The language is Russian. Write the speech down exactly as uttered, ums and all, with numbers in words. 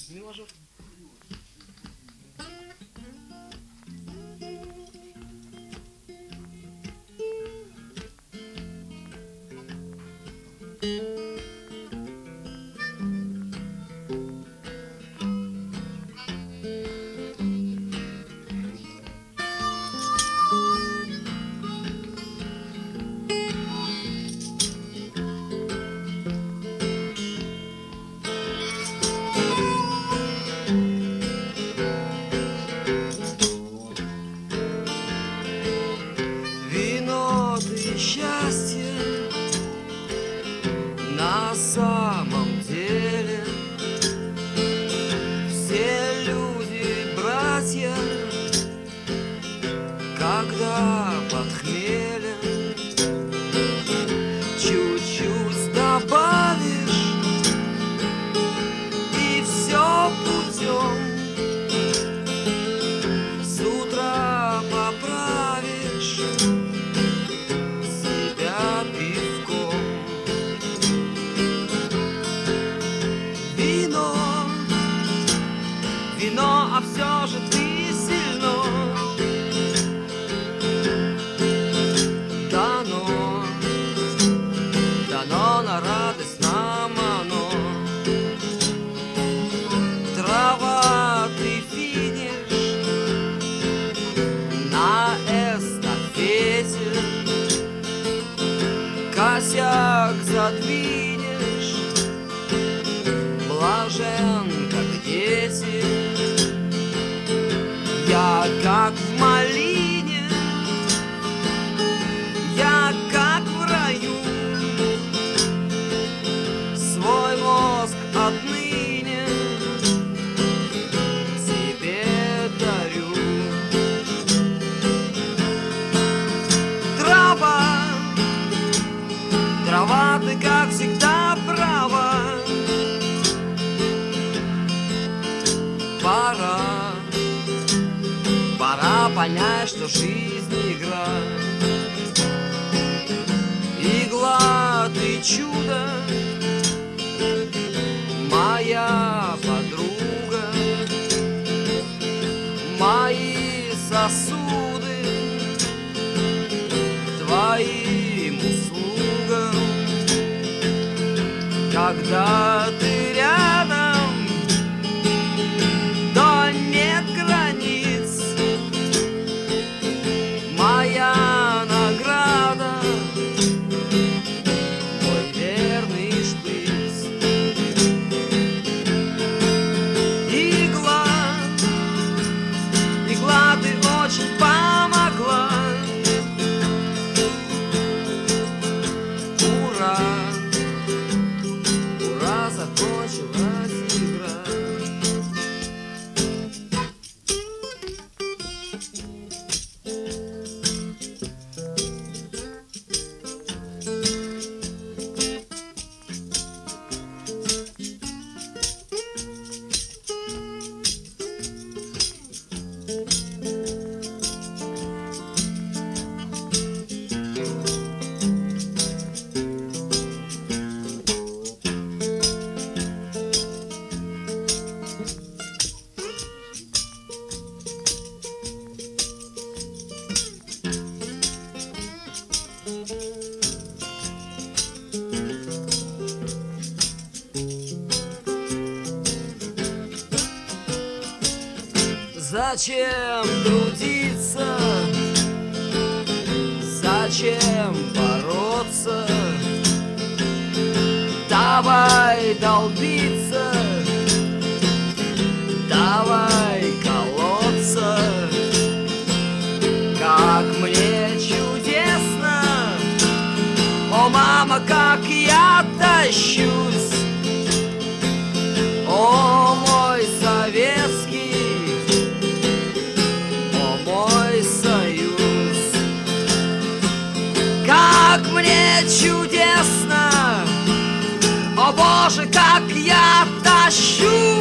Ми мажор. Вино ты счастье на самом деле. Все люди братья, когда под хмелем. Чуть-чуть добавишь, и все путем. С утра поправишь себя пивком. Вино, вино, а все же ты сильно. Дано, дано на радость нам оно. Трава, ты финиш на эстафете. Косяк задвинешь, блажен, как дети. Я как в малине, я как в раю. Свой мозг отныне тебе дарю. Трава, трава, ты как всегда права. Пора, пора понять, что жизнь игра. Игла, ты чудо, моя подруга. Мои сосуды к твоим услугам. Когда ты рядом, то нет границ. Моя награда, мой верный шприц. Игла, игла, ты очень помогла. Ура, ура, закончилась игра. Зачем трудиться? Зачем бороться? Давай долбиться, давай колоться. Как мне чудесно, о, мама, как я тащусь. О, мой советский, о, мой союз. Как мне чудесно, о, Боже, как я тащусь.